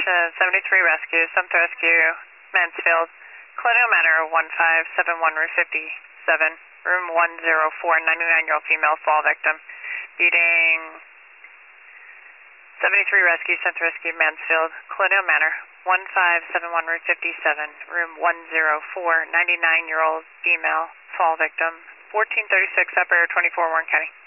Attention, 73 Rescue, 7th Rescue, Mansfield, Colonial Manor, 1571 Route 57, room 104, 99-year-old female fall victim. Beating 73 Rescue, 7th Rescue, Mansfield, Colonial Manor, 1571 Route 57, room 104, 99-year-old female fall victim. 1436, operator 24, Warren County.